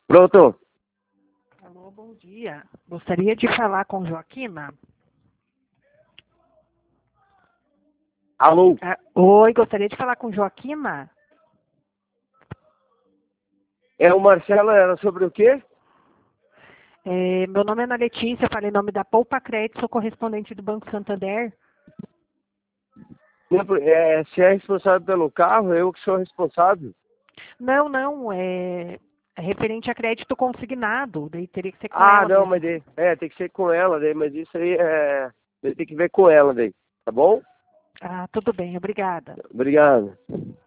Pronto. Alô, bom dia. Gostaria de falar com Joaquina. Alô? Oi, gostaria de falar com Joaquina. É o Marcelo, era sobre o quê? Meu nome é Ana Letícia, falei em nome da Poupa Crédito, sou correspondente do Banco Santander. Se é responsável pelo carro, eu que sou responsável. Não, é referente a crédito consignado, daí teria que ser com Ah, ela não, mesmo. mas tem que ser com ela, daí, mas isso aí tem que ver com ela, daí, tá bom? Ah, tudo bem, obrigada. Obrigado.